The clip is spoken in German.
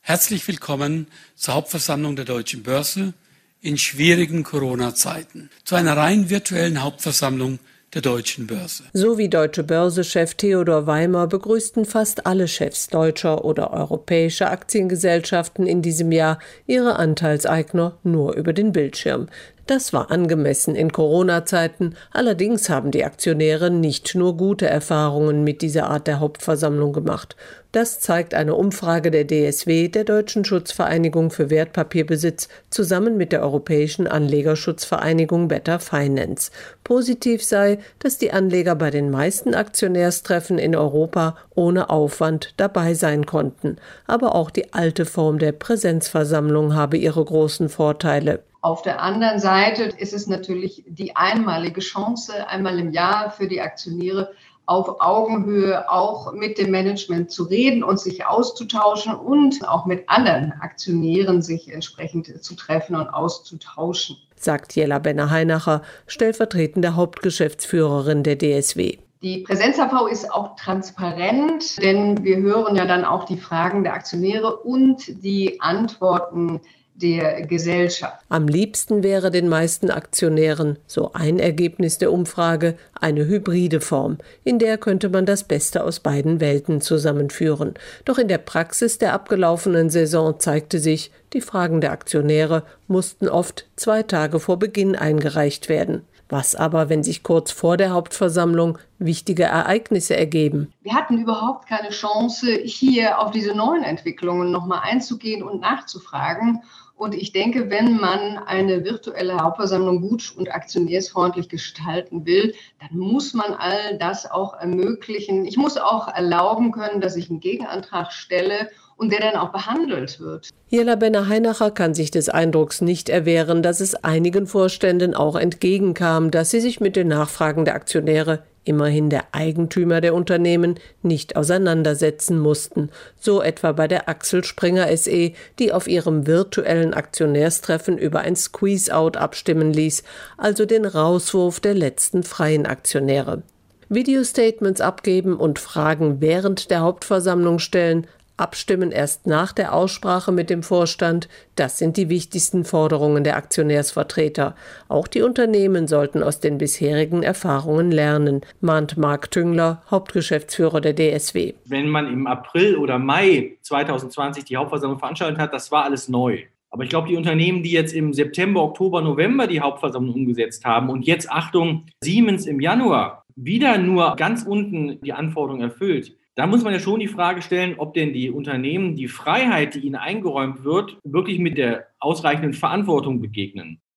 Herzlich willkommen zur Hauptversammlung der Deutschen Börse in schwierigen Corona-Zeiten, zu einer rein virtuellen Hauptversammlung der Deutschen Börse. So wie Deutsche Börse-Chef Theodor Weimer begrüßten fast alle Chefs deutscher oder europäischer Aktiengesellschaften in diesem Jahr ihre Anteilseigner nur über den Bildschirm. Das war angemessen in Corona-Zeiten, allerdings haben die Aktionäre nicht nur gute Erfahrungen mit dieser Art der Hauptversammlung gemacht. Das zeigt eine Umfrage der DSW, der Deutschen Schutzvereinigung für Wertpapierbesitz, zusammen mit der Europäischen Anlegerschutzvereinigung Better Finance. Positiv sei, dass die Anleger bei den meisten Aktionärstreffen in Europa ohne Aufwand dabei sein konnten. Aber auch die alte Form der Präsenzversammlung habe ihre großen Vorteile. Auf der anderen Seite ist es natürlich die einmalige Chance, einmal im Jahr für die Aktionäre auf Augenhöhe auch mit dem Management zu reden und sich auszutauschen und auch mit anderen Aktionären sich entsprechend zu treffen und auszutauschen, sagt Jella Benner-Heinacher, stellvertretende Hauptgeschäftsführerin der DSW. Die Präsenz-HV ist auch transparent, denn wir hören ja dann auch die Fragen der Aktionäre und die Antworten der Gesellschaft. Am liebsten wäre den meisten Aktionären, so ein Ergebnis der Umfrage, eine hybride Form, in der könnte man das Beste aus beiden Welten zusammenführen. Doch in der Praxis der abgelaufenen Saison zeigte sich, die Fragen der Aktionäre mussten oft 2 Tage vor Beginn eingereicht werden. Was aber, wenn sich kurz vor der Hauptversammlung wichtige Ereignisse ergeben? Wir hatten überhaupt keine Chance, hier auf diese neuen Entwicklungen nochmal einzugehen und nachzufragen. Und ich denke, wenn man eine virtuelle Hauptversammlung gut und aktionärsfreundlich gestalten will, dann muss man all das auch ermöglichen. Ich muss auch erlauben können, dass ich einen Gegenantrag stelle und der dann auch behandelt wird. Jella Benner-Heinacher kann sich des Eindrucks nicht erwehren, dass es einigen Vorständen auch entgegenkam, dass sie sich mit den Nachfragen der Aktionäre, immerhin der Eigentümer der Unternehmen, nicht auseinandersetzen mussten. So etwa bei der Axel Springer SE, die auf ihrem virtuellen Aktionärstreffen über ein Squeeze-Out abstimmen ließ, also den Rauswurf der letzten freien Aktionäre. Videostatements abgeben und Fragen während der Hauptversammlung stellen, abstimmen erst nach der Aussprache mit dem Vorstand, das sind die wichtigsten Forderungen der Aktionärsvertreter. Auch die Unternehmen sollten aus den bisherigen Erfahrungen lernen, mahnt Marc Tüngler, Hauptgeschäftsführer der DSW. Wenn man im April oder Mai 2020 die Hauptversammlung veranstaltet hat, das war alles neu. Aber ich glaube, die Unternehmen, die jetzt im September, Oktober, November die Hauptversammlung umgesetzt haben und jetzt, Achtung, Siemens im Januar wieder nur ganz unten die Anforderungen erfüllt, da muss man ja schon die Frage stellen, ob denn die Unternehmen die Freiheit, die ihnen eingeräumt wird, wirklich mit der ausreichenden Verantwortung begegnen.